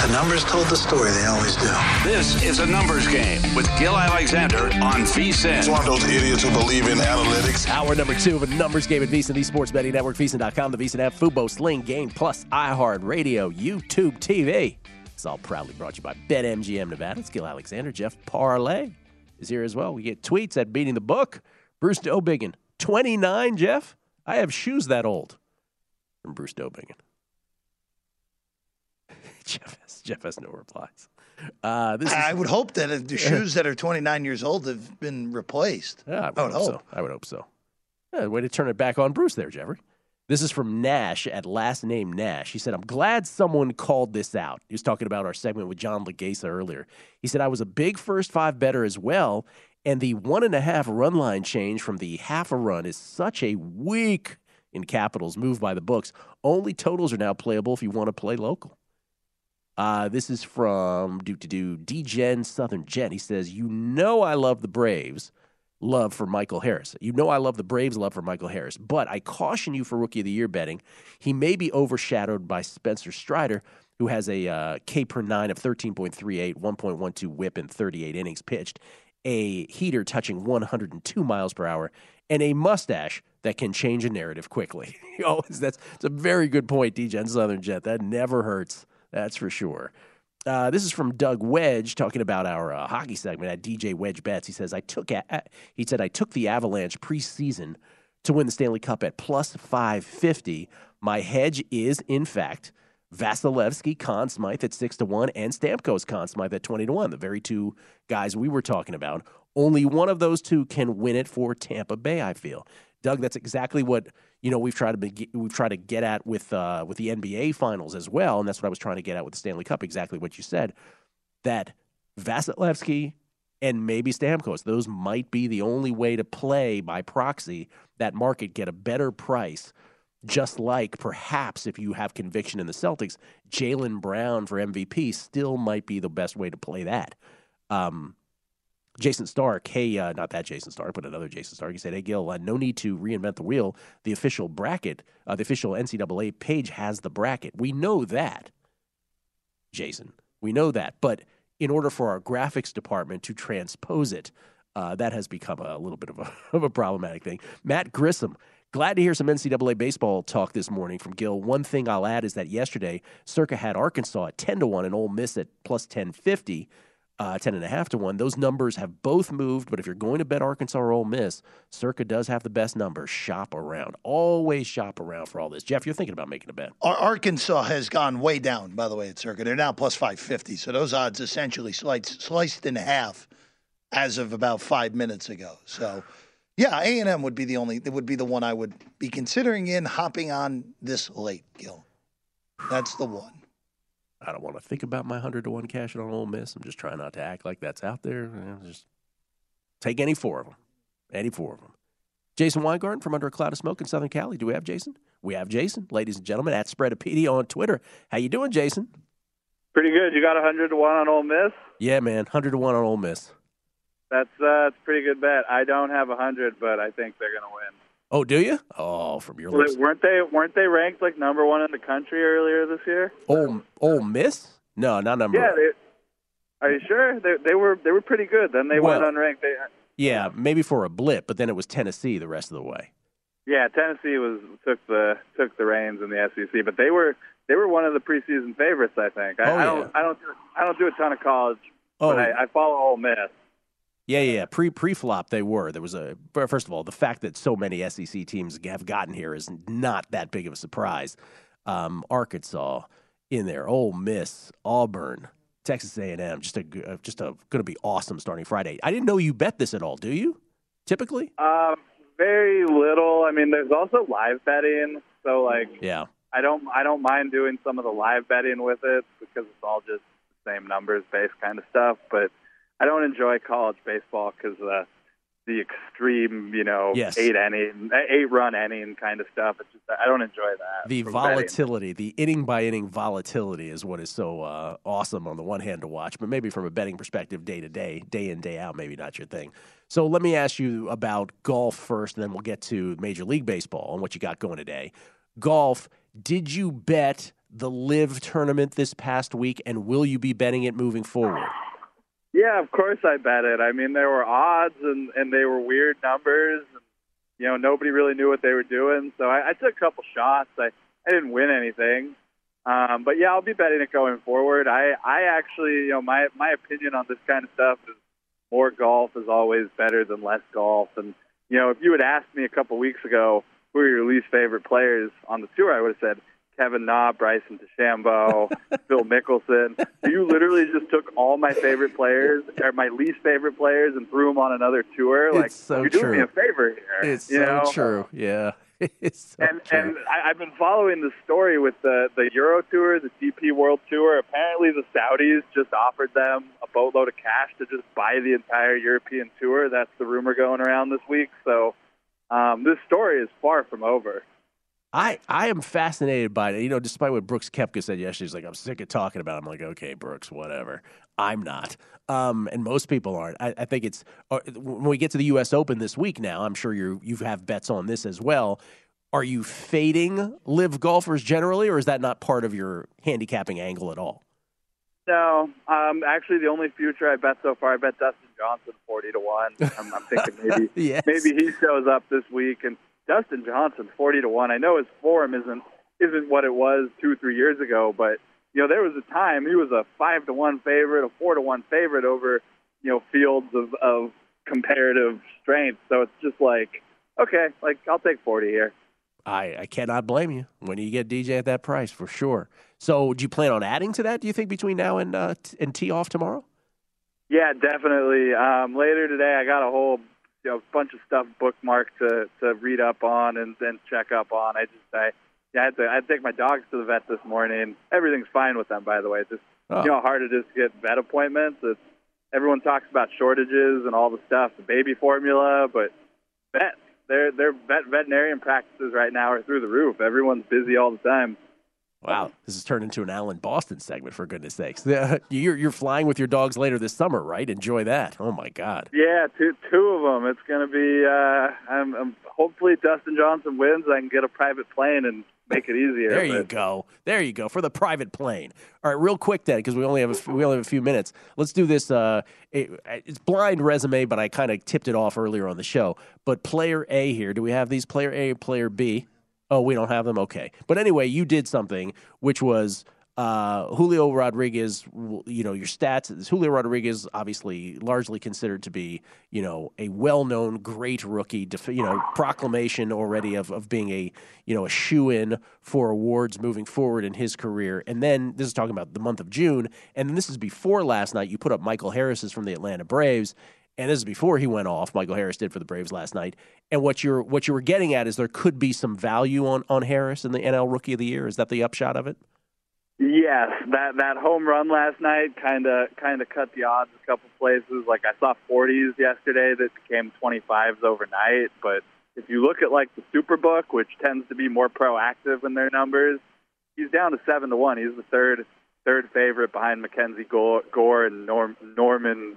The numbers told the story. They always do. This is a numbers game with Gil Alexander on VSiN. It's one of those idiots who believe in analytics. Hour number 2 of a numbers game at VSiN, the Sports Betting Network, VSiN.com, the VSiN app, Fubo, Sling, Game Plus, iHeartRadio, YouTube TV. It's all proudly brought to you by BetMGM Nevada. It's Gil Alexander. Jeff Parlay is here as well. We get tweets at Beating the Book. Bruce Dobiggin, 29, Jeff. I have shoes that old. From Bruce Dobiggin. Jeff has no replies. I would hope that the shoes that are 29 years old have been replaced. Yeah, I would hope so. Yeah, way to turn it back on Bruce there, Jeffrey. This is from Nash at last name Nash. He said, I'm glad someone called this out. He was talking about our segment with John Legasa earlier. He said, I was a big first five better as well, and the 1.5 run line change from the half a run is such a weak, in capitals, move by the books. Only totals are now playable if you want to play local. This is from D-Gen Southern Gen. He says, I love the Braves. Love for Michael Harris. I love the Braves' love for Michael Harris. But I caution you for Rookie of the Year betting. He may be overshadowed by Spencer Strider, who has a K per 9 of 13.38, 1.12 whip in 38 innings pitched, a heater touching 102 miles per hour, and a mustache that can change a narrative quickly. That's a very good point, D-Gen Southern Jet. That never hurts. That's for sure. This is from Doug Wedge talking about our hockey segment at DJ Wedge Bets. He says, I took the Avalanche preseason to win the Stanley Cup at plus 550. My hedge is, in fact, Vasilevsky, Conn Smythe at 6-1, and Stamkos, Conn Smythe at 20-1. The very two guys we were talking about. Only one of those two can win it for Tampa Bay, I feel. Doug, that's exactly what we've tried to get at with the NBA Finals as well, and that's what I was trying to get at with the Stanley Cup. Exactly what you said, that Vasilevsky and maybe Stamkos, those might be the only way to play by proxy that market, get a better price. Just like perhaps if you have conviction in the Celtics, Jaylen Brown for MVP still might be the best way to play that. Jason Stark, not that Jason Stark, but another Jason Stark, he said, hey, Gil, no need to reinvent the wheel. The official bracket, the official NCAA page has the bracket. We know that, Jason. We know that. But in order for our graphics department to transpose it, that has become a little bit of a problematic thing. Matt Grissom, glad to hear some NCAA baseball talk this morning from Gil. One thing I'll add is that yesterday, Circa had Arkansas at 10-1 and Ole Miss at plus 1050. 10.5 to 1. Those numbers have both moved, but if you're going to bet Arkansas or Ole Miss, Circa does have the best number. Shop around. Always shop around for all this. Jeff, you're thinking about making a bet. Arkansas has gone way down, by the way, at Circa. They're now plus 550, so those odds essentially sliced in half as of about 5 minutes ago. So, yeah, A&M would be the one I would be considering hopping on this late, Gil. That's the one. I don't want to think about my 100-1 cash on Ole Miss. I'm just trying not to act like that's out there. Just take any four of them. Any four of them. Jason Weingarten from Under a Cloud of Smoke in Southern Cali. Do we have Jason? We have Jason, ladies and gentlemen, at Spreadopedia on Twitter. How you doing, Jason? Pretty good. You got 100-1 on Ole Miss? Yeah, man, 100-1 on Ole Miss. That's a pretty good bet. I don't have 100, but I think they're going to win. Oh, do you? Oh, from your lips. Weren't they ranked like number one in the country earlier this year? Ole Miss? No, not number. Yeah, are you sure? They were pretty good. Then they went unranked. Yeah, maybe for a blip, but then it was Tennessee the rest of the way. Yeah, Tennessee took the reins in the SEC, but they were one of the preseason favorites, I think. I don't do a ton of college, but I follow Ole Miss. Yeah. Pre-flop, they were. There was first of all, the fact that so many SEC teams have gotten here is not that big of a surprise. Arkansas in there, Ole Miss, Auburn, Texas A&M, just going to be awesome starting Friday. I didn't know you bet this at all. Do you? Typically? Very little. I mean, there's also live betting, so yeah. I don't mind doing some of the live betting with it because it's all just the same numbers-based kind of stuff, but I don't enjoy college baseball because the extreme, yes. 8-run inning kind of stuff. It's just I don't enjoy that. The volatility, the inning by inning volatility is what is so awesome on the one hand to watch, but maybe from a betting perspective, day to day, day in, day out, maybe not your thing. So let me ask you about golf first, and then we'll get to Major League Baseball and what you got going today. Golf, did you bet the Live tournament this past week, and will you be betting it moving forward? Yeah, of course I bet it. I mean, there were odds, and they were weird numbers. And, nobody really knew what they were doing. So I took a couple shots. I didn't win anything. But, yeah, I'll be betting it going forward. I actually, my opinion on this kind of stuff is more golf is always better than less golf. And, if you had asked me a couple weeks ago who are your least favorite players on the tour, I would have said Kevin Na, Bryson DeChambeau, Phil Mickelson. You literally just took all my favorite players, or my least favorite players, and threw them on another tour. It's so you're true. doing me a favor here. It's so true. Yeah. It's so true. And I've been following the story with the Euro Tour, the DP World Tour. Apparently the Saudis just offered them a boatload of cash to just buy the entire European Tour. That's the rumor going around this week. So this story is far from over. I am fascinated by it. Despite what Brooks Koepka said yesterday, he's like, I'm sick of talking about it. I'm like, okay, Brooks, whatever. I'm not. And most people aren't. I think it's when we get to the U.S. Open this week now, I'm sure you have bets on this as well. Are you fading Live golfers generally, or is that not part of your handicapping angle at all? No. Actually, the only future I bet so far, I bet Dustin Johnson 40-1. I'm thinking yes. maybe he shows up this week. And Dustin Johnson 40-1. I know his form isn't what it was 2-3 years ago, but there was a time he was a 5-1 favorite, a 4-1 favorite over fields of comparative strength. So it's just like, okay, I'll take 40 here. I cannot blame you when you get DJ at that price for sure. So do you plan on adding to that? Do you think between now and tee off tomorrow? Yeah, definitely. Later today, I got a whole bunch of stuff bookmarked to read up on and then check up on. I had to take my dogs to the vet this morning. Everything's fine with them, by the way. Just you know how hard it is to get vet appointments. Everyone talks about shortages and all the stuff, the baby formula, but vets, their veterinarian practices right now are through the roof. Everyone's busy all the time. Wow, this has turned into an Alan Boston segment, for goodness sakes. You're flying with your dogs later this summer, right? Enjoy that. Oh, my God. Yeah, two of them. It's going to be I'm hopefully Dustin Johnson wins. I can get a private plane and make it easier. There you go, for the private plane. All right, real quick then, because we only have a few minutes. Let's do this. It's blind resume, but I kind of tipped it off earlier on the show. But player A here, do we have these, player A, player B? Oh, we don't have them? Okay. But anyway, you did something, which was Julio Rodriguez, your stats. Julio Rodriguez, obviously largely considered to be, a well-known great rookie, proclamation already of being a shoo-in for awards moving forward in his career. And then this is talking about the month of June. And then this is before last night. You put up Michael Harris's from the Atlanta Braves. And this is before he went off. Michael Harris did for the Braves last night. And what you were getting at is there could be some value on Harris in the NL Rookie of the Year. Is that the upshot of it? Yes, that home run last night kind of cut the odds a couple places. Like I saw 40s yesterday that became 25s overnight. But if you look at the Superbook, which tends to be more proactive in their numbers, he's down to 7-1. He's the third favorite behind Mackenzie Gore and Nolan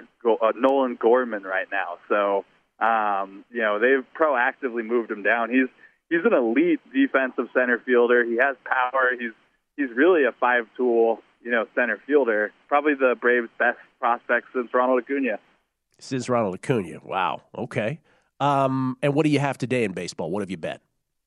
Gorman right now. So, they've proactively moved him down. He's an elite defensive center fielder. He has power. He's really a five-tool, center fielder. Probably the Braves' best prospect since Ronald Acuna. Since Ronald Acuna. Wow. Okay. And what do you have today in baseball? What have you bet?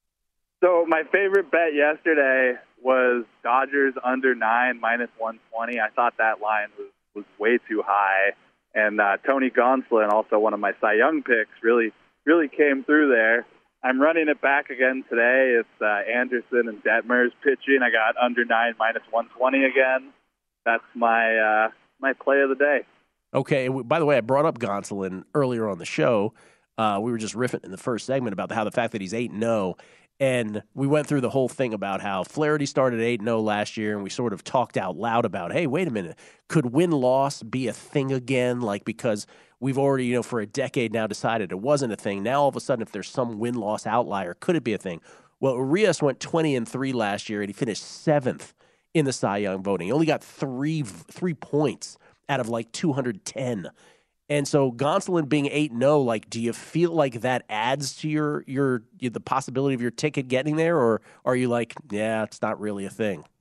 So my favorite bet yesterday was Dodgers under 9 minus 120. I thought that line was way too high. And Tony Gonsolin, also one of my Cy Young picks, really came through there. I'm running it back again today. It's Anderson and Detmers pitching. I got under 9 minus 120 again. That's my play of the day. Okay. By the way, I brought up Gonsolin earlier on the show. We were just riffing in the first segment about the fact that he's 8-0. And we went through the whole thing about how Flaherty started 8-0 last year, and we sort of talked out loud about, hey, wait a minute, could win-loss be a thing again? Because we've already, for a decade now decided it wasn't a thing. Now, all of a sudden, if there's some win-loss outlier, could it be a thing? Well, Urias went 20-3 last year, and he finished 7th in the Cy Young voting. He only got three points out of 210. And so Gonsolin being 8-0, do you feel like that adds to the possibility of your ticket getting there, or are you it's not really a thing?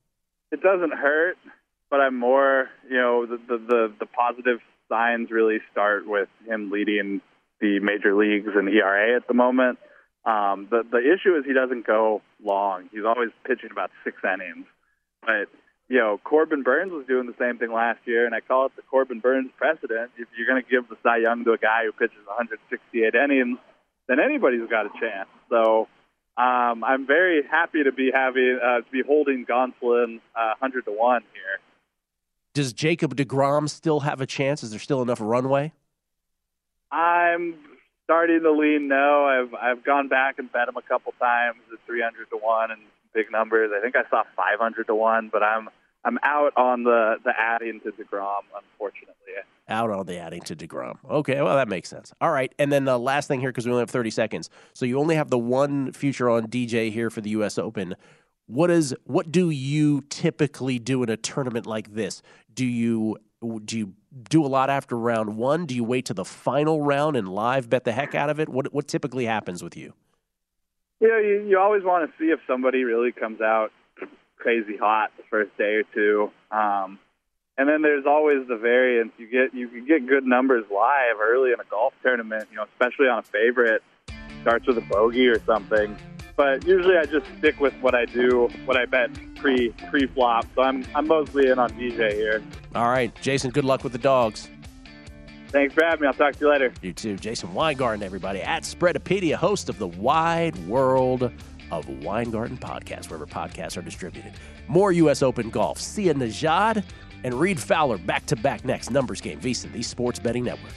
it doesn't hurt, but I'm more, the positive signs really start with him leading the major leagues in ERA at the moment. The issue is he doesn't go long. He's always pitching about 6 innings. But, Corbin Burns was doing the same thing last year, and I call it the Corbin Burns precedent. If you're going to give the Cy Young to a guy who pitches 168 innings, then anybody's got a chance. So I'm very happy to be holding Gonsolin 100 to 1 here. Does Jacob deGrom still have a chance? Is there still enough runway? I'm starting to lean no. I've gone back and bet him a couple times at 300 to 1 and big numbers. I think I saw 500 to 1, but I'm out on the adding to DeGrom, unfortunately. Out on the adding to DeGrom. Okay, well, that makes sense. All right, and then the last thing here, because we only have 30 seconds. So you only have the one future on DJ here for the U.S. Open. What do you typically do in a tournament like this? Do you do a lot after round one? Do you wait to the final round and live bet the heck out of it? What typically happens with you? You always want to see if somebody really comes out crazy hot the first day or two. And then there's always the variance. You can get good numbers live early in a golf tournament, especially on a favorite. Starts with a bogey or something. But usually I just stick with what I bet pre-flop. So I'm mostly in on DJ here. All right, Jason, good luck with the dogs. Thanks for having me. I'll talk to you later. You too. Jason Weingarten, everybody, at Spreadopedia, host of the Wide World of Weingarten podcast, wherever podcasts are distributed. More U.S. Open golf. Sia Nejad and Reed Fowler back-to-back next. Numbers Game, VSiN, the Sports Betting Network.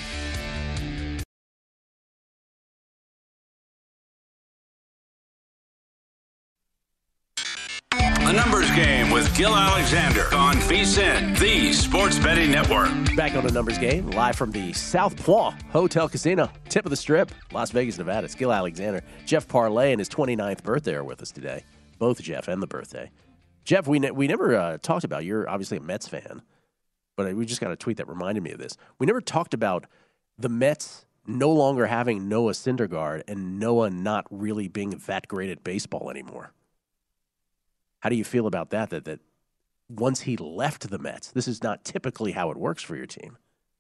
The Numbers Game with Gil Alexander on VSiN, the Sports Betting Network. Back on the Numbers Game, live from the South Point Hotel Casino, tip of the strip, Las Vegas, Nevada. It's Gil Alexander. Jeff Parlay and his 29th birthday are with us today. Both Jeff and the birthday. Jeff, we never talked about, you're obviously a Mets fan, but we just got a tweet that reminded me of this. We never talked about the Mets no longer having Noah Syndergaard and Noah not really being that great at baseball anymore. How do you feel about that? That once he left the Mets, this is not typically how it works for your team.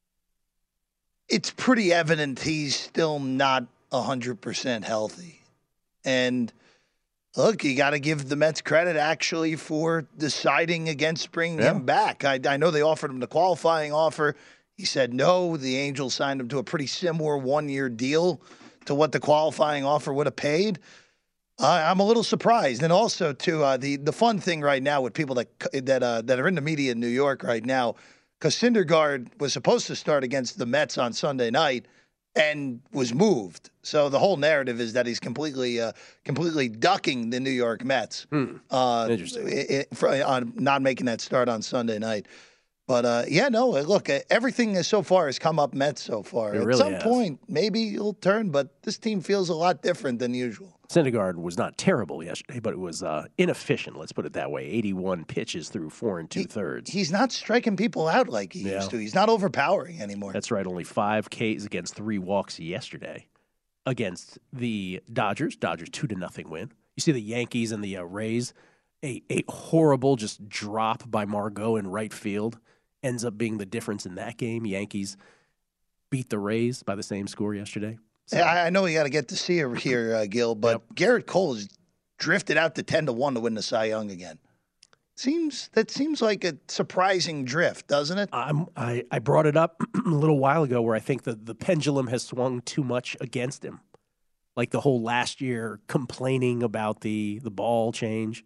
It's pretty evident he's still not 100% healthy. And look, you got to give the Mets credit actually for deciding against bringing him back. I know they offered him the qualifying offer. He said no. The Angels signed him to a pretty similar one-year deal to what the qualifying offer would have paid. I'm a little surprised, and also too the fun thing right now with people that are in the media in New York right now, because Syndergaard was supposed to start against the Mets on Sunday night and was moved. So the whole narrative is that he's completely ducking the New York Mets. Interesting. On not making that start on Sunday night. But, look, everything so far has come up Mets so far. It At really some has. point, maybe he'll turn, but this team feels a lot different than usual. Syndergaard was not terrible yesterday, but it was inefficient, let's put it that way. 81 pitches through 4 2/3. He's not striking people out like he used to. He's not overpowering anymore. That's right, only 5 Ks against 3 walks yesterday against the Dodgers. Dodgers 2-0 win. You see the Yankees and the Rays, a horrible just drop by Margot in right field ends up being the difference in that game. Yankees beat the Rays by the same score yesterday. So. Yeah, I know you got to get to see her here, Gil, but Garrett Cole has drifted out to 10-1 to win the Cy Young again. That seems like a surprising drift, doesn't it? I brought it up a little while ago where I think the pendulum has swung too much against him. Like the whole last year complaining about the ball change.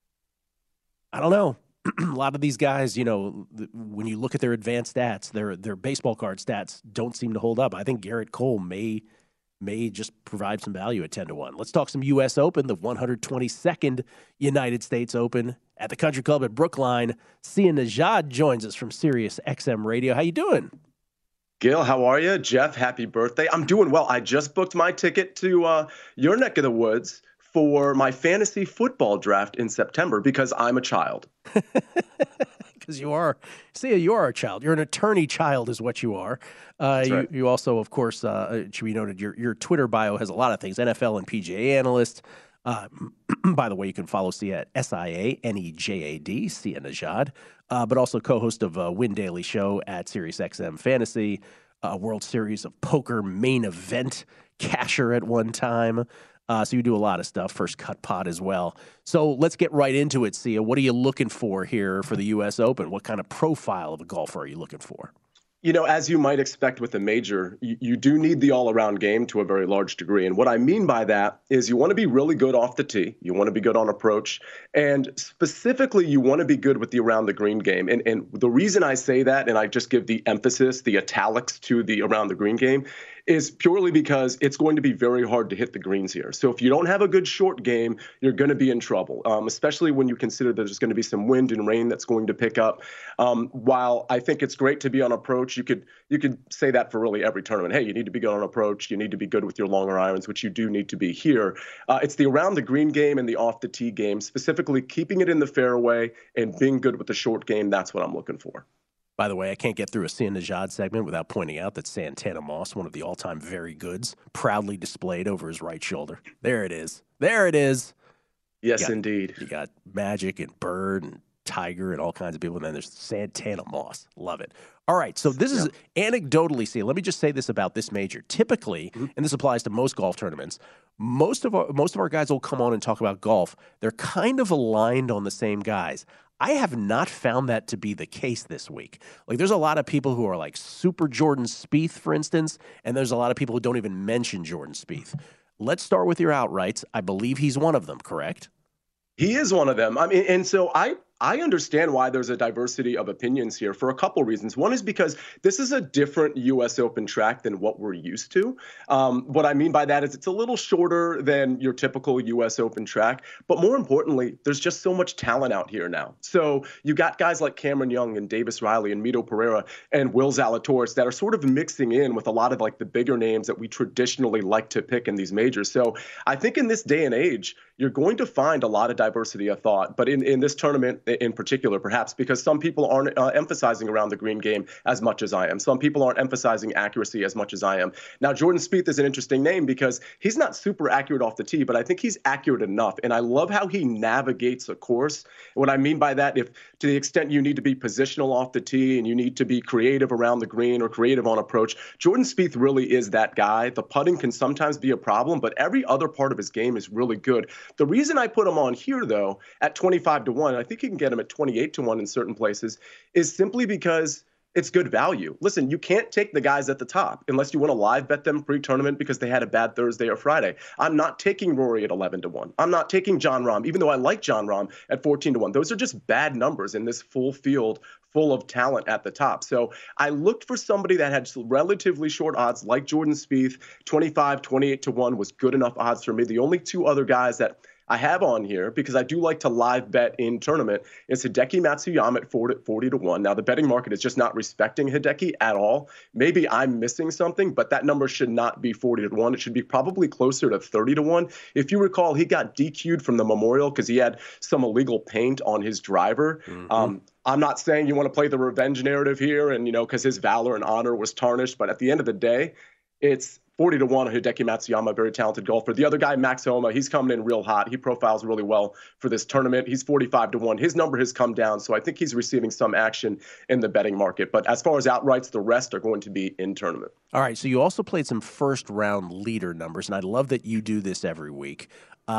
I don't know. A lot of these guys, when you look at their advanced stats, their baseball card stats don't seem to hold up. I think Garrett Cole may just provide some value at 10-1. Let's talk some U.S. Open, the 122nd United States Open at the Country Club at Brookline. Sia Nejad joins us from Sirius XM Radio. How you doing? Gil, how are you? Jeff, happy birthday. I'm doing well. I just booked my ticket to your neck of the woods for my fantasy football draft in September because I'm a child. Because you are. Sia, you are a child. You're an attorney child is what you are. Right. You also, of course, should be noted, your Twitter bio has a lot of things. NFL and PGA analyst, By the way, you can follow Sia at SIANEJAD, Sia Nejad, but also co-host of Win Daily Show at SiriusXM Fantasy, World Series of Poker main event casher at one time. So you do a lot of stuff, First Cut Pod as well. So let's get right into it, Sia. What are you looking for here for the U.S. Open? What kind of profile of a golfer are you looking for? You know, as you might expect with a major, you do need the all-around game to a very large degree. And what I mean by that is you want to be really good off the tee. You want to be good on approach. And specifically, you want to be good with the around the green game. And the reason I say that, and I just give the emphasis, the italics to the around the green game, is purely because it's going to be very hard to hit the greens here. So if you don't have a good short game, you're going to be in trouble, especially when you consider there's going to be some wind and rain that's going to pick up. While I think it's great to be on approach, you could say that for really every tournament. Hey, you need to be good on approach. You need to be good with your longer irons, which you do need to be here. It's the around the green game and the off the tee game, specifically keeping it in the fairway and being good with the short game. That's what I'm looking for. By the way, I can't get through a Sia Nejad segment without pointing out that Santana Moss, one of the all-time very goods, proudly displayed over his right shoulder. There it is. There it is. Yes, indeed. You got Magic and Bird and Tiger and all kinds of people, and then there's Santana Moss. Love it. All right, so this is anecdotally, Sia, let me just say this about this major. Typically, and this applies to most golf tournaments, most of our guys will come on and talk about golf. They're kind of aligned on the same guys. I have not found that to be the case this week. Like, there's a lot of people who are like super Jordan Spieth, for instance, and there's a lot of people who don't even mention Jordan Spieth. Let's start with your outrights. I believe he's one of them, correct? He is one of them. I mean, and so I understand why there's a diversity of opinions here for a couple reasons. One is because this is a different U.S. Open track than what we're used to. What I mean by that is it's a little shorter than your typical U.S. Open track. But more importantly, there's just so much talent out here now. So you got guys like Cameron Young and Davis Riley and Mito Pereira and Will Zalatoris that are sort of mixing in with a lot of like the bigger names that we traditionally like to pick in these majors. So I think in this day and age, you're going to find a lot of diversity of thought. But in this tournament in particular, perhaps because some people aren't emphasizing around the green game as much as I am. Some people aren't emphasizing accuracy as much as I am. Now, Jordan Spieth is an interesting name because he's not super accurate off the tee, but I think he's accurate enough. And I love how he navigates a course. What I mean by that, if to the extent you need to be positional off the tee and you need to be creative around the green or creative on approach, Jordan Spieth really is that guy. The putting can sometimes be a problem, but every other part of his game is really good. The reason I put him on here, though, at 25-1, I think you can get him at 28-1 in certain places, is simply because it's good value. Listen, you can't take the guys at the top unless you want to live bet them pre-tournament because they had a bad Thursday or Friday. I'm not taking Rory at 11-1. I'm not taking Jon Rahm, even though I like Jon Rahm at 14-1. Those are just bad numbers in this full field full of talent at the top. So I looked for somebody that had relatively short odds like Jordan Spieth. 25, 28-1 was good enough odds for me. The only two other guys that I have on here, because I do like to live bet in tournament, is Hideki Matsuyama at 40-1. Now, the betting market is just not respecting Hideki at all. Maybe I'm missing something, but that number should not be 40-1. It should be probably closer to 30-1. If you recall, he got DQ'd from the Memorial because he had some illegal paint on his driver. Mm-hmm. I'm not saying you want to play the revenge narrative here and, because his valor and honor was tarnished, but at the end of the day, it's 40-1 Hideki Matsuyama, very talented golfer. The other guy, Max Homa, he's coming in real hot. He profiles really well for this tournament. He's 45-1. His number has come down, so I think he's receiving some action in the betting market. But as far as outrights, the rest are going to be in tournament. All right, so you also played some first-round leader numbers, and I love that you do this every week.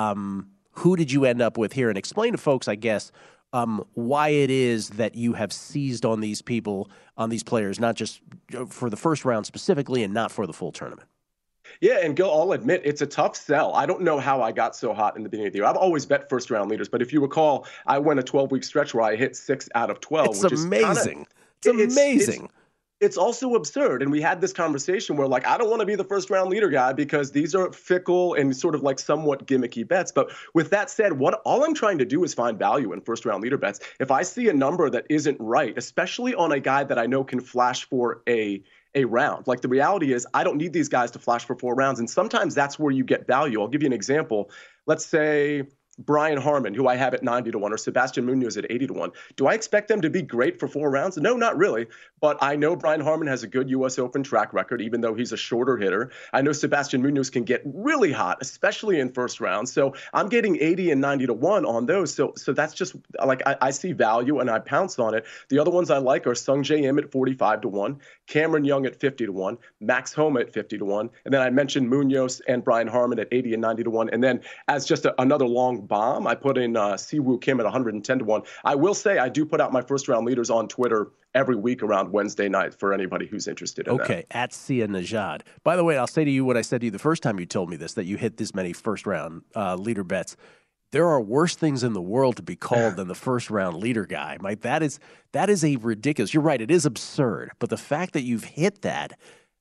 Who did you end up with here? And explain to folks, I guess, why it is that you have seized on these people, on these players, not just for the first round specifically and not for the full tournament. Yeah, and Gil, I'll admit, it's a tough sell. I don't know how I got so hot in the beginning of the year. I've always bet first-round leaders, but if you recall, I went a 12-week stretch where I hit 6 out of 12. It's amazing. It's amazing. It's also absurd. And we had this conversation where, I don't want to be the first-round leader guy because these are fickle and sort of somewhat gimmicky bets. But with that said, all I'm trying to do is find value in first-round leader bets. If I see a number that isn't right, especially on a guy that I know can flash for a round. The reality is I don't need these guys to flash for 4 rounds. And sometimes that's where you get value. I'll give you an example. Let's say Brian Harman, who I have at 90-1, or Sebastian Munoz at 80-1. Do I expect them to be great for 4 rounds? No, not really. But I know Brian Harman has a good U.S. Open track record, even though he's a shorter hitter. I know Sebastian Munoz can get really hot, especially in first round. So I'm getting 80 and 90-1 on those. So that's just like I see value and I pounce on it. The other ones I like are Sung Jae Im at 45-1, Cameron Young at 50-1, Max Homa at 50-1, and then I mentioned Munoz and Brian Harman at 80 and 90-1. And then as just another long bomb, I put in Siwoo Kim at 110-1. I will say I do put out my first round leaders on Twitter every week around Wednesday night for anybody who's interested in that. Okay, at Sia Najad. By the way, I'll say to you what I said to you the first time you told me this, that you hit this many first-round leader bets. There are worse things in the world to be called than the first-round leader guy. Mike, that is a ridiculous. You're right, it is absurd. But the fact that you've hit that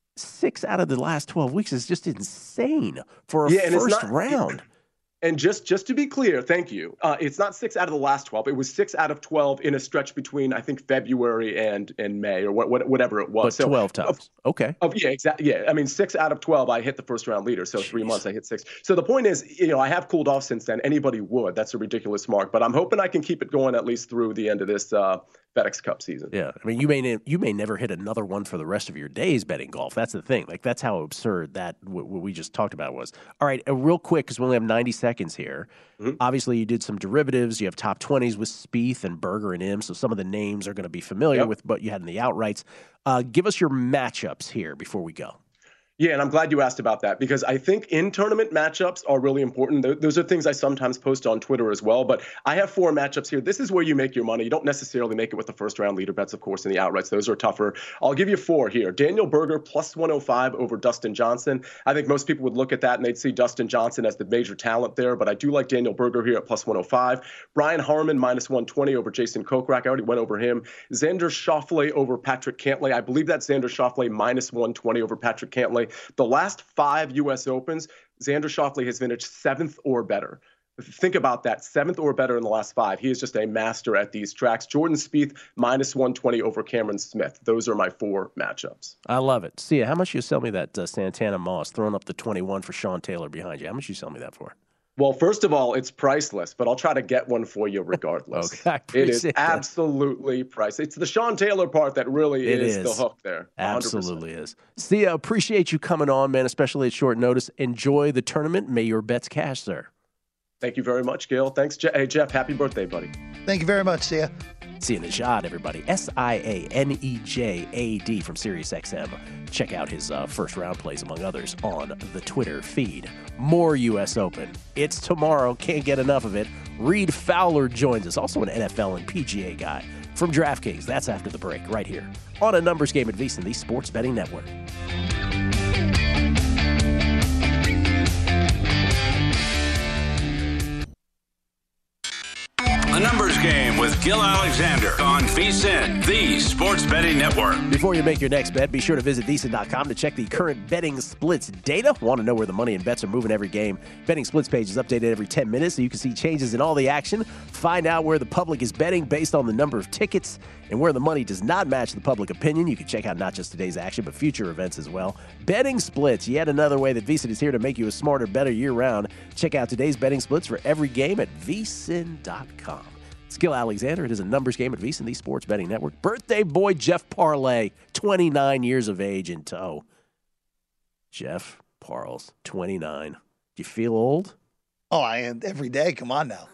6 out of the last 12 weeks is just insane for a first round. And just to be clear, thank you. It's not 6 out of the last 12. It was 6 out of 12 in a stretch between, I think, February and May or whatever it was. But 12 times. Okay. Yeah, exactly. Yeah, I mean, 6 out of 12, I hit the first round leader. So 3 months, I hit 6. So the point is, I have cooled off since then. Anybody would. That's a ridiculous mark. But I'm hoping I can keep it going at least through the end of this FedEx Cup season. Yeah, I mean, you may never hit another one for the rest of your days betting golf. That's the thing. Like, that's how absurd that what we just talked about was. All right, real quick, because we only have 90 seconds here. Mm-hmm. Obviously, you did some derivatives. You have top 20s with Spieth and Berger and Im, so some of the names are going to be familiar with what you had in the outrights. Give us your matchups here before we go. Yeah, and I'm glad you asked about that because I think in-tournament matchups are really important. Those are things I sometimes post on Twitter as well, but I have 4 matchups here. This is where you make your money. You don't necessarily make it with the first-round leader bets, of course, in the outrights. Those are tougher. I'll give you 4 here. Daniel Berger plus 105 over Dustin Johnson. I think most people would look at that and they'd see Dustin Johnson as the major talent there, but I do like Daniel Berger here at plus 105. Brian Harman minus 120 over Jason Kokrak. I already went over him. Xander Schauffele over Patrick Cantlay. I believe that's Xander Schauffele minus 120 over Patrick Cantlay. The last 5 U.S. Opens, Xander Schauffele has finished 7th or better. Think about that, 7th or better in the last 5. He is just a master at these tracks. Jordan Spieth, minus 120 over Cameron Smith. Those are my 4 matchups. I love it. Sia, how much you sell me that Santana Moss throwing up the 21 for Sean Taylor behind you? How much you sell me that for? Well, first of all, it's priceless, but I'll try to get one for you regardless. Okay, it is absolutely priceless. It's the Sean Taylor part that really is the hook there. 100%. Absolutely is. Sia, appreciate you coming on, man, especially at short notice. Enjoy the tournament. May your bets cash, sir. Thank you very much, Gil. Thanks, Hey, Jeff. Happy birthday, buddy. Thank you very much, Sia. Sia Nejad, everybody. Sianejad from SiriusXM. Check out his first round plays, among others, on the Twitter feed. More U.S. Open. It's tomorrow. Can't get enough of it. Reed Fowler joins us, also an NFL and PGA guy from DraftKings. That's after the break, right here on A Numbers Game at VSiN, the Sports Betting Network. A Numbers Game with Gil Alexander on VSiN, the Sports Betting Network. Before you make your next bet, be sure to visit VSiN.com to check the current betting splits data. Want to know where the money and bets are moving every game? Betting splits page is updated every 10 minutes so you can see changes in all the action. Find out where the public is betting based on the number of tickets and where the money does not match the public opinion. You can check out not just today's action, but future events as well. Betting splits, yet another way that VSiN is here to make you a smarter, better year-round. Check out today's betting splits for every game at VSiN.com. It's Gil Alexander. It is A Numbers Game at VSiN, the Sports Betting Network. Birthday boy Jeff Parlay, 29 years of age in tow. Jeff Parles, 29. Do you feel old? Oh, I am every day. Come on now.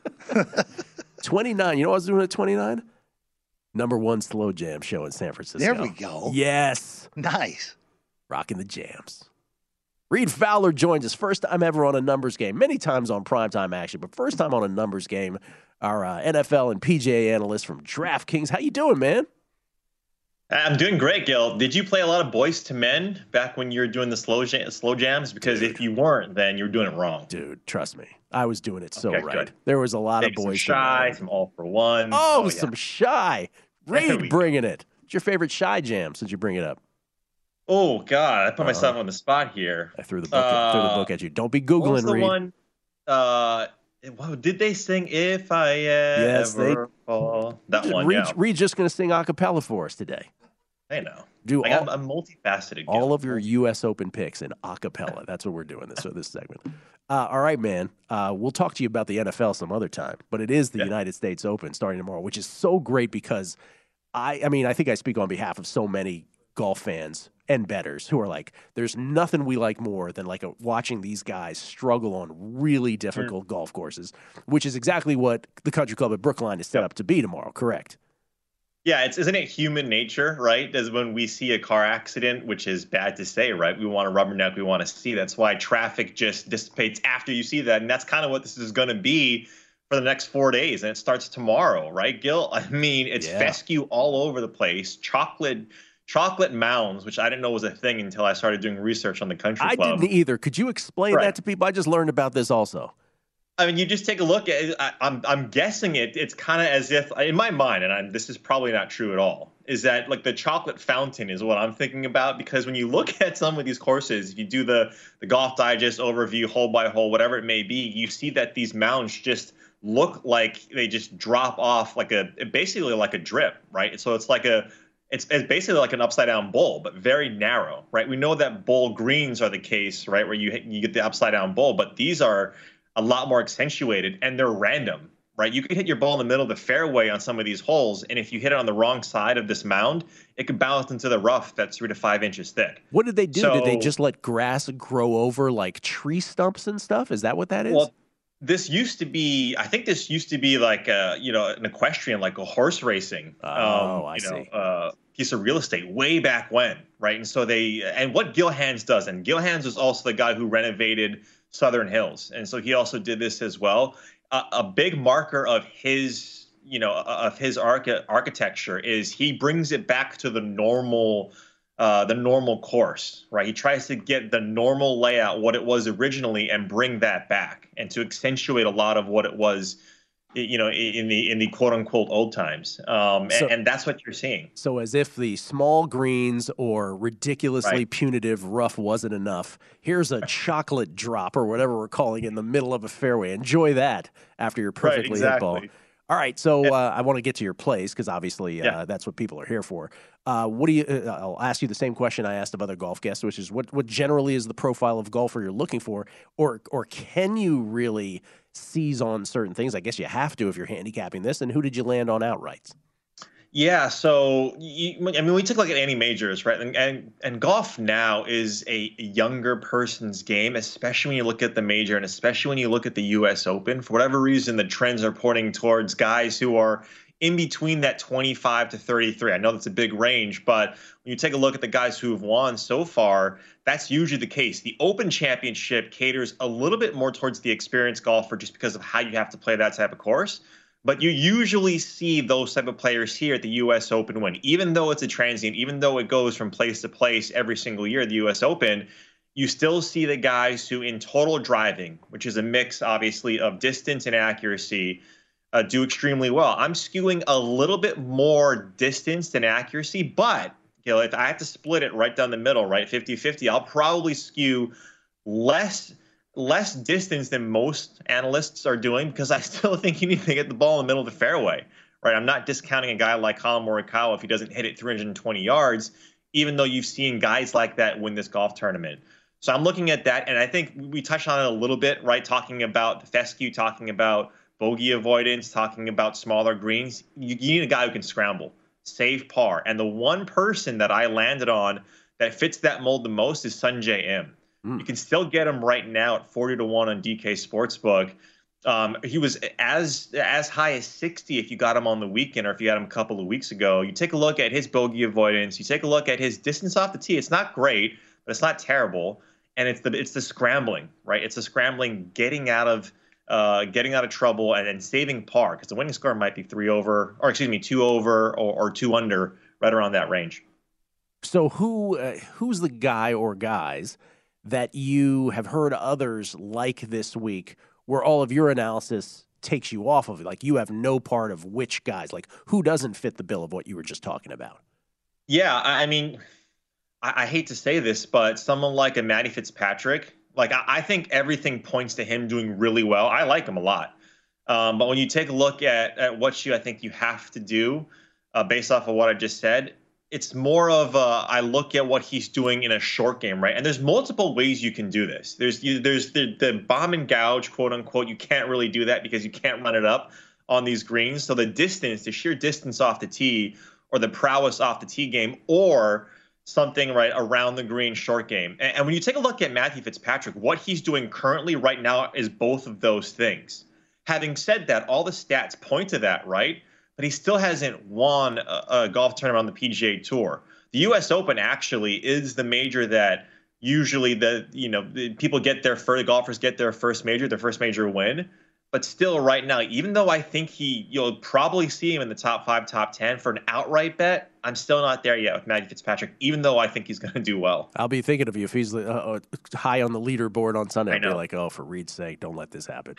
29. You know what I was doing at 29? #1 slow jam show in San Francisco. There we go. Yes. Nice. Rocking the jams. Reed Fowler joins us. First time ever on A Numbers Game. Many times on primetime action, but first time on A Numbers Game. Our NFL and PGA analyst from DraftKings. How you doing, man? I'm doing great, Gil. Did you play a lot of Boyz II Men back when you were doing the slow jams? Because if you weren't, then you were doing it wrong. Dude, trust me. I was doing it so right. Good. There was a lot of Boyz II Men. Some Shy, some All for One. Oh, some Shy. Reed bringing it. What's your favorite Shy jam since you bring it up? Oh, God. I put myself on the spot here. I threw the book at you. Don't be Googling, what was the Reed. One, did they sing If I Ever Fall? That one, Reed's just going to sing a cappella for us today. I know. Do I'm multifaceted. All of your U.S. Open picks in a cappella. That's what we're doing this segment. All right, man. We'll talk to you about the NFL some other time, but it is the United States Open starting tomorrow, which is so great because I think I speak on behalf of so many golf fans and bettors who are like, there's nothing we like more than watching these guys struggle on really difficult golf courses, which is exactly what the Country Club at Brookline is set up to be tomorrow, correct? Yeah, isn't it human nature, right? As when we see a car accident, which is bad to say, right? We want to rubberneck, we want to see. That's why traffic just dissipates after you see that. And that's kind of what this is going to be for the next 4 days. And it starts tomorrow, right, Gil? I mean, it's fescue all over the place. Chocolate mounds, which I didn't know was a thing until I started doing research on the Country Club. I didn't either. Could you explain that to people? I just learned about this also. I mean, you just take a look at it. I'm guessing it's kind of as if, in my mind, and this is probably not true at all, is that like the chocolate fountain is what I'm thinking about. Because when you look at some of these courses, if you do the Golf Digest overview, hole by hole, whatever it may be, you see that these mounds just look like they just drop off basically like a drip, right? So it's basically like an upside down bowl, but very narrow, right? We know that bowl greens are the case, right, where you get the upside down bowl, but these are a lot more accentuated and they're random, right? You could hit your ball in the middle of the fairway on some of these holes, and if you hit it on the wrong side of this mound, it could bounce into the rough that's 3 to 5 inches thick. What did they do? Did they just let grass grow over like tree stumps and stuff? Is that what that is? Well, this used to be like an equestrian, like a horse racing. I see. Piece of real estate way back when, right? And so and what Gil Hands does, and Gil Hands was also the guy who renovated Southern Hills, and so he also did this as well. A big marker of his architecture is he brings it back to the normal course, right? He tries to get the normal layout, what it was originally, and bring that back, and to accentuate a lot of what it was, in the quote unquote old times. And that's what you're seeing. So as if the small greens or ridiculously punitive rough wasn't enough, here's a chocolate drop or whatever we're calling it in the middle of a fairway. Enjoy that after your perfectly hit ball. All right, so I want to get to your plays because obviously that's what people are here for. I'll ask you the same question I asked of other golf guests, which is what generally is the profile of golfer you're looking for, or can you really seize on certain things? I guess you have to if you're handicapping this. And who did you land on outrights? Yeah, so we took a look at any majors, right? And golf now is a younger person's game, especially when you look at the major and especially when you look at the U.S. Open. For whatever reason, the trends are pointing towards guys who are in between that 25 to 33. I know that's a big range, but when you take a look at the guys who have won so far, that's usually the case. The Open Championship caters a little bit more towards the experienced golfer just because of how you have to play that type of course. But you usually see those type of players here at the U.S. Open win. Even though it's a transient, even though it goes from place to place every single year at the U.S. Open, you still see the guys who in total driving, which is a mix, obviously, of distance and accuracy, do extremely well. I'm skewing a little bit more distance than accuracy, but if I have to split it right down the middle, right, 50-50, I'll probably skew less distance than most analysts are doing because I still think you need to get the ball in the middle of the fairway, right? I'm not discounting a guy like Collin Morikawa if he doesn't hit it 320 yards, even though you've seen guys like that win this golf tournament. So I'm looking at that, and I think we touched on it a little bit, right, talking about the fescue, talking about bogey avoidance, talking about smaller greens. You need a guy who can scramble, save par. And the one person that I landed on that fits that mold the most is Sungjae Im. You can still get him right now at 40-1 on DK Sportsbook. He was as high as 60 if you got him on the weekend or if you got him a couple of weeks ago. You take a look at his bogey avoidance. You take a look at his distance off the tee. It's not great, but it's not terrible. And it's the scrambling, right? It's the scrambling, getting out of trouble and then saving par because the winning score might be 2 over or 2 under, right around that range. So who's the guy or guys that you have heard others like this week where all of your analysis takes you off of it? Like you have no part of which guys, like who doesn't fit the bill of what you were just talking about? Yeah, I mean, I hate to say this, but someone like a Matty Fitzpatrick, like I think everything points to him doing really well. I like him a lot. But when you take a look at what I think you have to do based off of what I just said, it's more of I look at what he's doing in a short game, right? And there's multiple ways you can do this. There's the bomb and gouge, quote unquote. You can't really do that because you can't run it up on these greens. So the sheer distance off the tee, or the prowess off the tee game, or something right around the green short game. And when you take a look at Matthew Fitzpatrick, what he's doing currently right now is both of those things. Having said that, all the stats point to that, right? But he still hasn't won a golf tournament on the PGA Tour. The U.S. Open actually is the major that usually the golfers get their first major win. But still, right now, even though I think you'll probably see him in the top 5, top 10 for an outright bet, I'm still not there yet with Matthew Fitzpatrick, even though I think he's going to do well. I'll be thinking of you if he's high on the leaderboard on Sunday. I'll be like, oh, for Reed's sake, don't let this happen.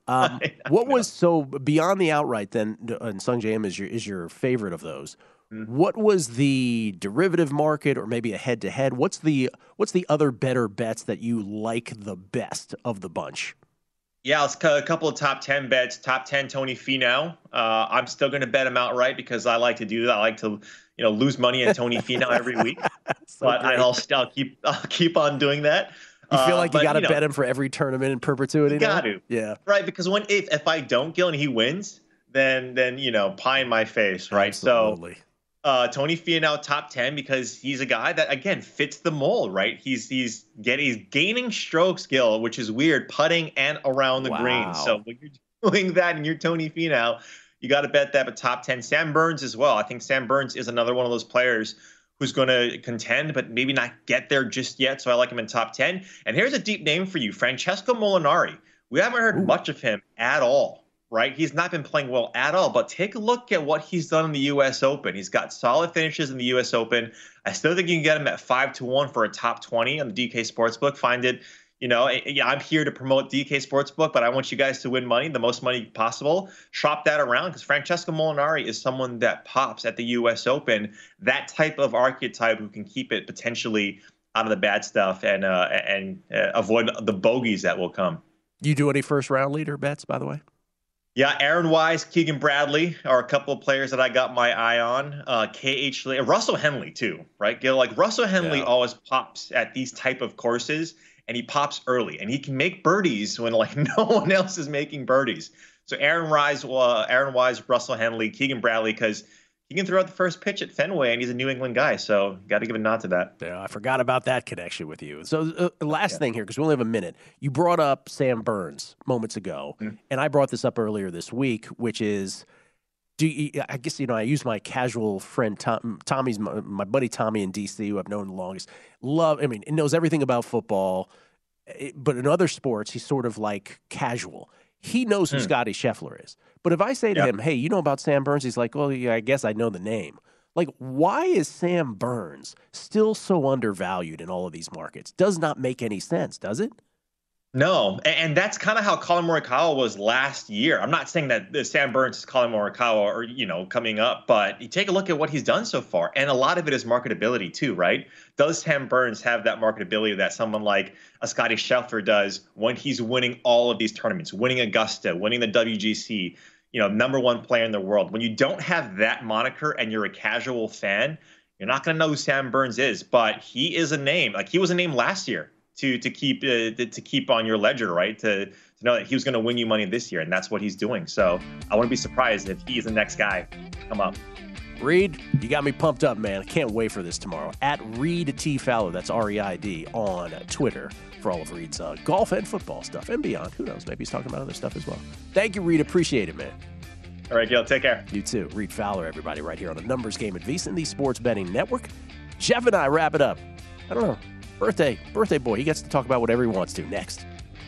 What was so beyond the outright then? And Sungjae Im is your favorite of those. Mm-hmm. What was the derivative market, or maybe a head-to-head? What's the other better bets that you like the best of the bunch? Yeah, it's a couple of top 10 bets. Top 10, Tony Finau. I'm still going to bet him outright because I like to do that. I like to, lose money in Tony Finau every week. But I'll keep on doing that. You feel like you got to bet him for every tournament in perpetuity? Got to, yeah, right. Because if I don't, Gil, and he wins, then pie in my face, right? Absolutely. So Tony Finau top 10 because he's a guy that again fits the mold, right? He's gaining strokes, Gil, which is weird, putting and around the green. So when you're doing that and you're Tony Finau, you got to bet that. But top 10, Sam Burns as well. I think Sam Burns is another one of those players who's going to contend, but maybe not get there just yet. So I like him in top 10. And here's a deep name for you, Francesco Molinari. We haven't heard much of him at all. Right? He's not been playing well at all, but take a look at what he's done in the U.S. Open. He's got solid finishes in the U.S. Open. I still think you can get him at 5-1 for a top 20 on the DK Sportsbook. Find it, I'm here to promote DK Sportsbook, but I want you guys to win money, the most money possible. Shop that around because Francesco Molinari is someone that pops at the U.S. Open, that type of archetype who can keep it potentially out of the bad stuff and avoid the bogeys that will come. You do any first round leader bets, by the way? Yeah, Aaron Wise, Keegan Bradley are a couple of players that I got my eye on. Russell Henley too, right, Gil? Like Russell Henley always pops at these type of courses, and he pops early, and he can make birdies when like no one else is making birdies. So Aaron Wise, Russell Henley, Keegan Bradley, because he can throw out the first pitch at Fenway, and he's a New England guy, so got to give a nod to that. Yeah, I forgot about that connection with you. So last thing here, because we only have a minute. You brought up Sam Burns moments ago, and I brought this up earlier this week, which is, I guess, I use my casual friend, Tommy's my buddy Tommy in D.C., who I've known the longest. He knows everything about football, but in other sports, he's sort of like casual. He knows who Scotty Scheffler is. But if I say to him, hey, you know about Sam Burns? He's like, well, yeah, I guess I know the name. Like, why is Sam Burns still so undervalued in all of these markets? Does not make any sense, does it? No, and that's kind of how Colin Morikawa was last year. I'm not saying that Sam Burns is Colin Morikawa or, coming up, but you take a look at what he's done so far. And a lot of it is marketability too, right? Does Sam Burns have that marketability that someone like a Scotty Scheffler does when he's winning all of these tournaments, winning Augusta, winning the WGC, number one player in the world? When you don't have that moniker and you're a casual fan, you're not going to know who Sam Burns is, but he is a name. Like he was a name last year. To keep on your ledger, right? To know that he was going to win you money this year, and that's what he's doing. So I wouldn't be surprised if he's the next guy to come up. Reed, you got me pumped up, man. I can't wait for this tomorrow. At Reed T. Fowler, that's REID, on Twitter for all of Reed's golf and football stuff and beyond. Who knows? Maybe he's talking about other stuff as well. Thank you, Reed. Appreciate it, man. All right, Gil. Take care. You too. Reed Fowler, everybody, right here on the Numbers Game at VSiN, the Sports Betting Network. Jeff and I wrap it up. I don't know. Birthday boy. He gets to talk about whatever he wants to next.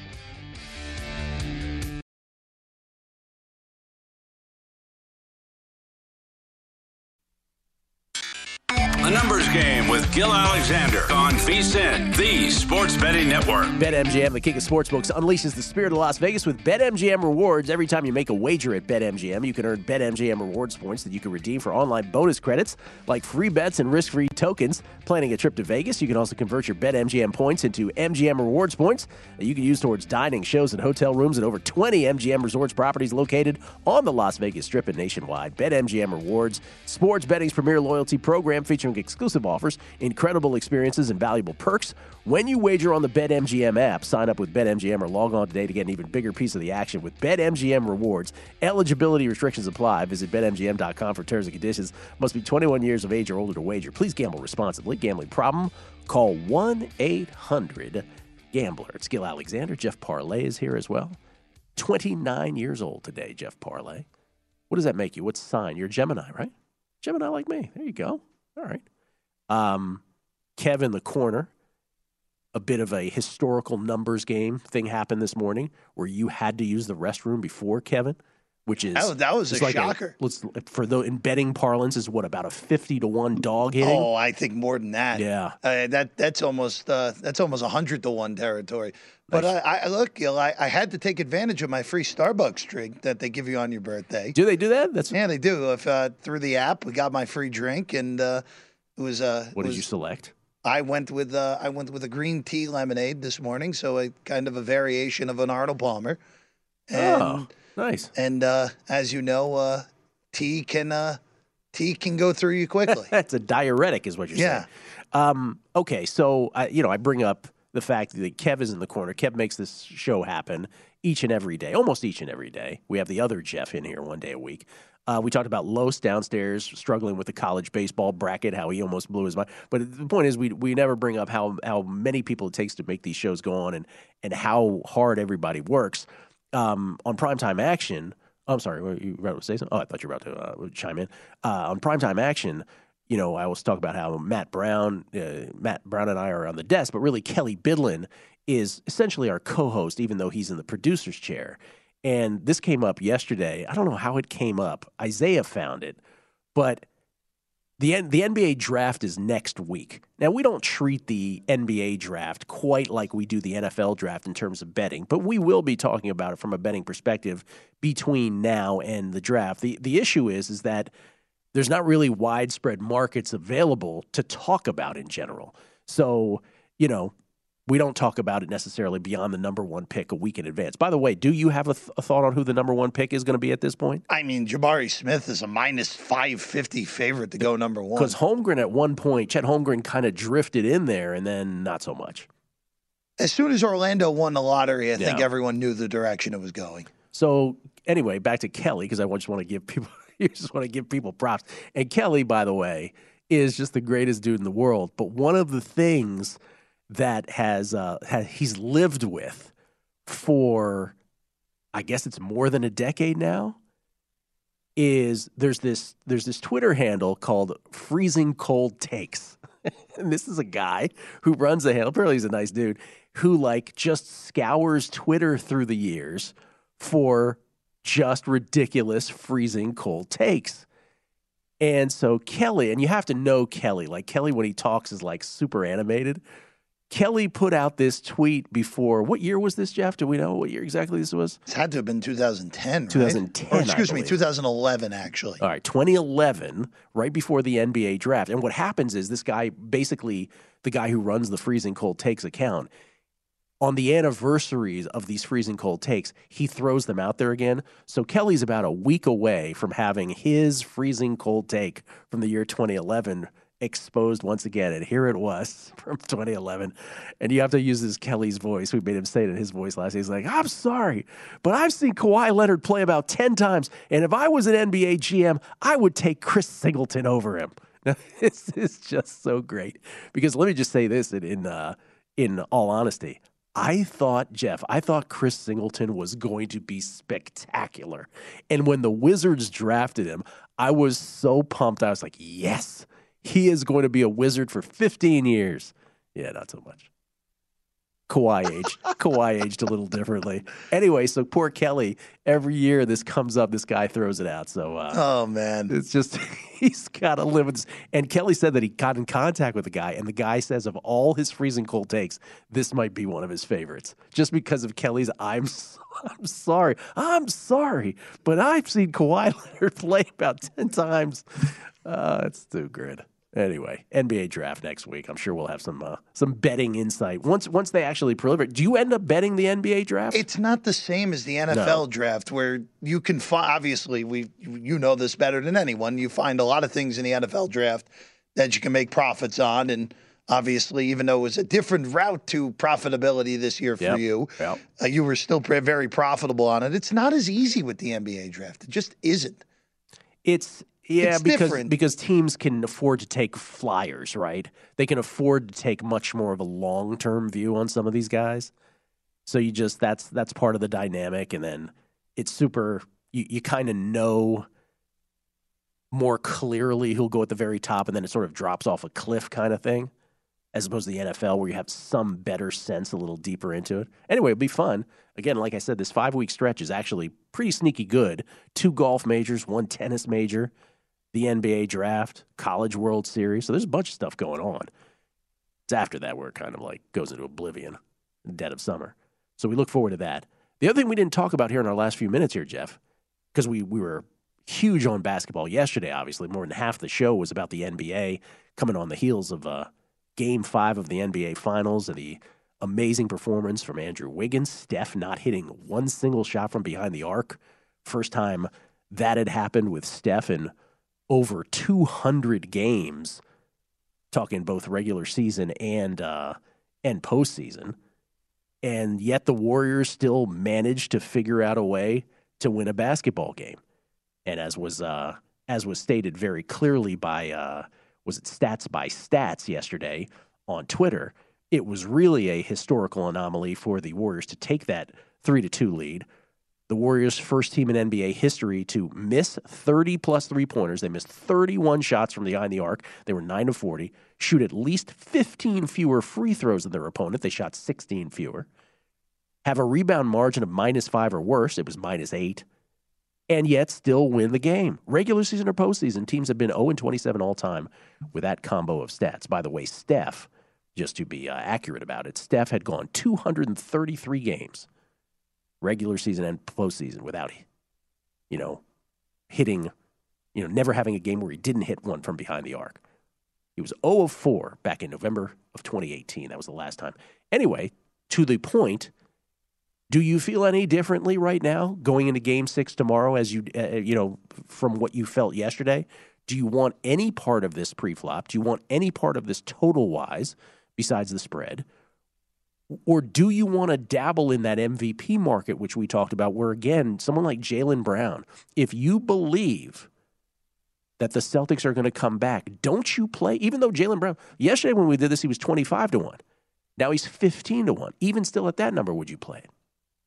A Numbers Game with Gil Alexander on VSiN, the Sports Betting Network. BetMGM, the king of sportsbooks, unleashes the spirit of Las Vegas with BetMGM rewards. Every time you make a wager at BetMGM, you can earn BetMGM rewards points that you can redeem for online bonus credits like free bets and risk-free tokens. Planning a trip to Vegas, you can also convert your BetMGM points into MGM rewards points that you can use towards dining, shows, and hotel rooms at over 20 MGM resorts properties located on the Las Vegas Strip and nationwide. BetMGM rewards, sports betting's premier loyalty program featuring offering exclusive offers, incredible experiences, and valuable perks. When you wager on the BetMGM app, sign up with BetMGM or log on today to get an even bigger piece of the action with BetMGM rewards. Eligibility restrictions apply. Visit BetMGM.com for terms and conditions. Must be 21 years of age or older to wager. Please gamble responsibly. Gambling problem? Call 1-800-GAMBLER. It's Gil Alexander. Jeff Parlay is here as well. 29 years old today, Jeff Parlay. What does that make you? What sign? You're a Gemini, right? Gemini like me. There you go. All right. Kev in the corner. A bit of a historical numbers game thing happened this morning where you had to use the restroom before, Kevin, which is that was a shocker. In betting parlance, is what, about a 50-1 dog hitting? Oh, I think more than that. Yeah, that's almost 100-1 territory. But nice. I look, Gil, I had to take advantage of my free Starbucks drink that they give you on your birthday. Do they do that? Yeah, they do. If through the app, we got my free drink, and it was. What did you select? I went with a green tea lemonade this morning, so a kind of a variation of an Arnold Palmer. And, nice. And as you know, tea can go through you quickly. That's a diuretic, is what you're saying. Okay, so I bring up the fact that Kev is in the corner. Kev makes this show happen each and every day, almost each and every day. We have the other Jeff in here one day a week. We talked about Los downstairs struggling with the college baseball bracket, how he almost blew his mind. But the point is, we never bring up how many people it takes to make these shows go on and how hard everybody works. On Primetime Action, I'm sorry, were you about to say something? Oh, I thought you were about to chime in. On Primetime Action, I always talk about how Matt Brown and I are on the desk, but really Kelly Bidlin is essentially our co-host, even though he's in the producer's chair. And this came up yesterday. I don't know how it came up. Isaiah found it. But the NBA draft is next week. Now, we don't treat the NBA draft quite like we do the NFL draft in terms of betting, but we will be talking about it from a betting perspective between now and the draft. The issue is that there's not really widespread markets available to talk about in general. So, we don't talk about it necessarily beyond the number one pick a week in advance. By the way, do you have a thought on who the number one pick is going to be at this point? I mean, Jabari Smith is a minus 550 favorite to go number one. Because Holmgren at one point, Chet Holmgren kind of drifted in there and then not so much. As soon as Orlando won the lottery, I think everyone knew the direction it was going. So anyway, back to Kelly, because I just want to give people props. And Kelly, by the way, is just the greatest dude in the world. But one of the things that he's lived with for, I guess it's more than a decade now, is there's this Twitter handle called Freezing Cold Takes. And this is a guy who runs the handle. Apparently he's a nice dude who just scours Twitter through the years for just ridiculous freezing cold takes. And so Kelly, and you have to know Kelly, Kelly when he talks is super animated. Kelly put out this tweet before. What year was this, Jeff? Do we know what year exactly this was? It had to have been 2010, 2010, right? Or, excuse me, 2011, actually. All right, 2011, right before the NBA draft. And what happens is this guy, basically the guy who runs the Freezing Cold Takes account, on the anniversaries of these Freezing Cold Takes, he throws them out there again. So Kelly's about a week away from having his Freezing Cold Take from the year 2011 exposed once again, and here it was from 2011. And you have to use this Kelly's voice. We made him say it in his voice last. He's like, "I'm sorry, but I've seen Kawhi Leonard play about 10 times, and if I was an NBA GM, I would take Chris Singleton over him." It's just so great, because let me just say this in all honesty. I thought Chris Singleton was going to be spectacular. And when the Wizards drafted him, I was so pumped. I was like, yes, he is going to be a Wizard for 15 years. Yeah, not so much. Kawhi aged a little differently. Anyway, so poor Kelly, every year this comes up, this guy throws it out. So, oh, man. It's just, he's got to live with this. And Kelly said that he got in contact with the guy, and the guy says of all his freezing cold takes, this might be one of his favorites. Just because of Kelly's, I'm sorry, but I've seen Kawhi Leonard play about 10 times. It's too good. Anyway, NBA draft next week. I'm sure we'll have some betting insight once they actually proliferate. Do you end up betting the NBA draft? It's not the same as the NFL draft, where you can find. Obviously, you know this better than anyone. You find a lot of things in the NFL draft that you can make profits on. And obviously, even though it was a different route to profitability this year for you, you were still very profitable on it. It's not as easy with the NBA draft. It just isn't. It's because teams can afford to take flyers, right? They can afford to take much more of a long-term view on some of these guys. So that's part of the dynamic, and then it's super. You kind of know more clearly who'll go at the very top, and then it sort of drops off a cliff kind of thing, as opposed to the NFL where you have some better sense a little deeper into it. Anyway, it'll be fun. Again, like I said, this 5-week stretch is actually pretty sneaky good. 2 golf majors, 1 tennis major, the NBA draft, College World Series. So there's a bunch of stuff going on. It's after that where it kind of like goes into oblivion, dead of summer. So we look forward to that. The other thing we didn't talk about here in our last few minutes here, Jeff, because we were huge on basketball yesterday, obviously. More than half the show was about the NBA coming on the heels of Game 5 of the NBA Finals and the amazing performance from Andrew Wiggins. Steph not hitting one single shot from behind the arc. First time that had happened with Steph in over 200 games, talking both regular season and postseason. And yet the Warriors still managed to figure out a way to win a basketball game. And as was stated very clearly by was it Stats by Stats yesterday on Twitter, it was really a historical anomaly for the Warriors to take that 3-2 lead. The Warriors, first team in NBA history to miss 30-plus three-pointers. They missed 31 shots from behind the arc. They were 9 of 40. Shoot at least 15 fewer free throws than their opponent. They shot 16 fewer. Have a rebound margin of -5 or worse. It was -8. And yet still win the game. Regular season or postseason, teams have been 0-27 all time with that combo of stats. By the way, Steph, just to be accurate about it, Steph had gone 233 games, regular season and postseason, without, hitting, never having a game where he didn't hit one from behind the arc. He was 0 of 4 back in November of 2018. That was the last time. Anyway, to the point, do you feel any differently right now going into Game 6 tomorrow as from what you felt yesterday? Do you want any part of this pre-flop? Do you want any part of this total-wise besides the spread? Or do you want to dabble in that MVP market, which we talked about, where, again, someone like Jaylen Brown, if you believe that the Celtics are going to come back, don't you play? Even though Jaylen Brown, yesterday when we did this, he was 25-1. Now he's 15-1. Even still at that number, would you play it?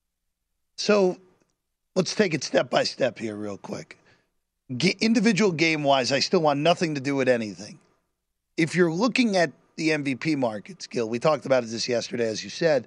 So let's take it step by step here real quick. Individual game-wise, I still want nothing to do with anything. If you're looking at the MVP markets, Gil, we talked about this yesterday, as you said,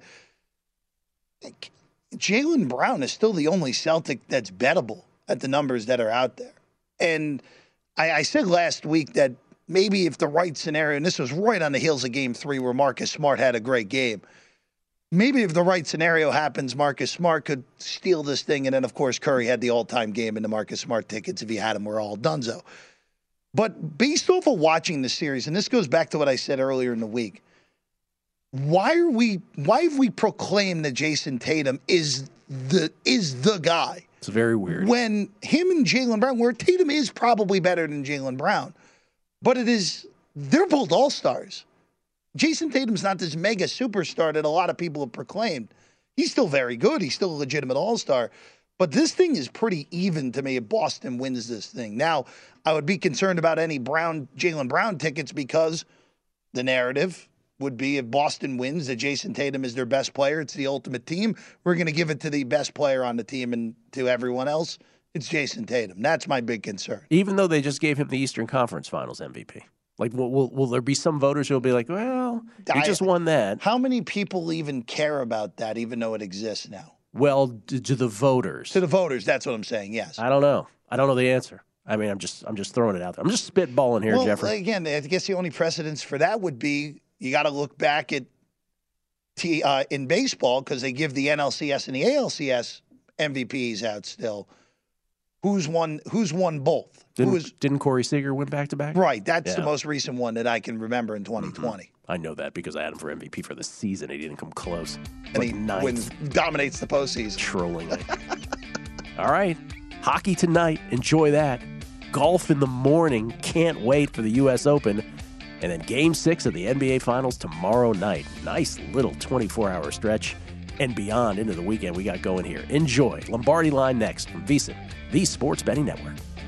Jaylen Brown is still the only Celtic that's bettable at the numbers that are out there. And I said last week that maybe if the right scenario, and this was right on the heels of Game 3 where Marcus Smart had a great game, maybe if the right scenario happens, Marcus Smart could steal this thing. And then, of course, Curry had the all-time game in the Marcus Smart tickets. If he had them, we're all donezo. But based off of watching the series, and this goes back to what I said earlier in the week, why have we proclaimed that Jason Tatum is the guy? It's very weird. When him and Jaylen Brown, where Tatum is probably better than Jaylen Brown, but they're both all-stars. Jason Tatum's not this mega superstar that a lot of people have proclaimed. He's still very good. He's still a legitimate all-star. But this thing is pretty even to me if Boston wins this thing. Now, I would be concerned about any Jaylen Brown tickets because the narrative would be if Boston wins that Jason Tatum is their best player. It's the ultimate team. We're going to give it to the best player on the team, and to everyone else, it's Jason Tatum. That's my big concern. Even though they just gave him the Eastern Conference Finals MVP. Like, will there be some voters who will be like, well, he just won that? How many people even care about that, even though it exists now? Well, to the voters. To the voters, that's what I'm saying, yes. I don't know. I don't know the answer. I mean, I'm just throwing it out there. I'm just spitballing here, Jeffrey. Again, I guess the only precedence for that would be you got to look back at in baseball because they give the NLCS and the ALCS MVPs out still. Who's won both? Didn't Corey Seager win back-to-back? Right. That's the most recent one that I can remember in 2020. Mm-hmm. I know that because I had him for MVP for the season. He didn't come close. And he dominates the postseason. Trollingly. All right. Hockey tonight. Enjoy that. Golf in the morning. Can't wait for the U.S. Open. And then Game 6 of the NBA Finals tomorrow night. Nice little 24-hour stretch and beyond into the weekend we got going here. Enjoy. Lombardi Line next from VSiN, the Sports Betting Network.